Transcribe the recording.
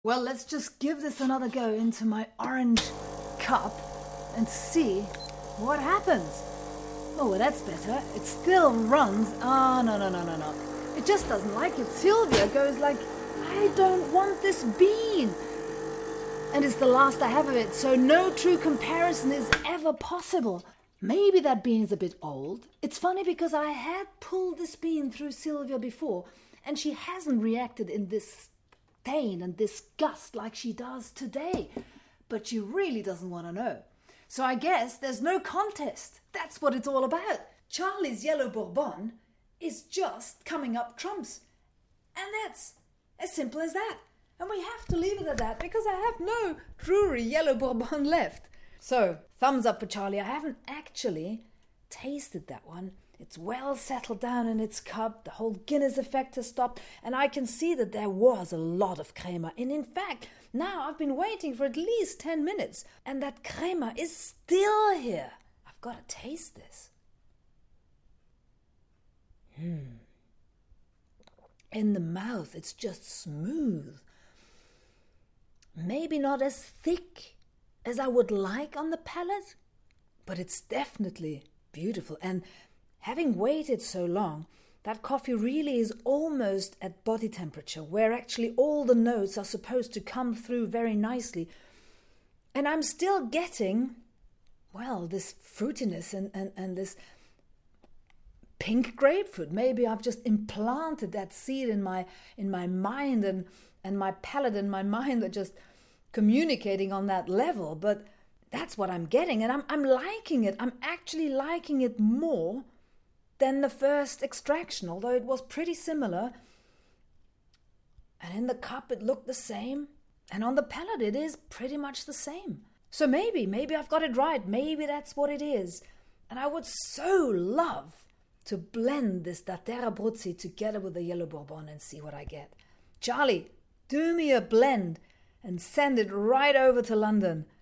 Well, let's just give this another go into my orange cup and see what happens. Oh, well, that's better. It still runs. Oh, no. It just doesn't like it. Sylvia goes like, I don't want this bean. And it's the last I have of it, so no true comparison is ever possible. Maybe that bean is a bit old. It's funny because I had pulled this bean through Sylvia before, and she hasn't reacted in this pain and disgust like she does today. But she really doesn't want to know. So I guess there's no contest. That's what it's all about. Charlie's yellow Bourbon is just coming up trumps. And that's as simple as that. And we have to leave it at that because I have no Drury yellow Bourbon left. So, thumbs up for Charlie. I haven't actually tasted that one. It's well settled down in its cup. The whole Guinness effect has stopped. And I can see that there was a lot of crema. And in fact, now I've been waiting for at least 10 minutes. And that crema is still here. I've got to taste this. In the mouth, it's just smooth. Maybe not as thick as I would like on the palate, but it's definitely beautiful. And having waited so long, that coffee really is almost at body temperature, where actually all the notes are supposed to come through very nicely. And I'm still getting, well, this fruitiness and this pink grapefruit. Maybe I've just implanted that seed in my mind, and my palate and my mind are just communicating on that level. But that's what I'm getting, and I'm liking it. I'm actually liking it more than the first extraction, although it was pretty similar. And in the cup it looked the same, and on the palate it is pretty much the same. So maybe I've got it right. Maybe that's what it is. And I would so love to blend this Datera Abruzzi together with the yellow Bourbon and see what I get. Charlie, do me a blend and send it right over to London.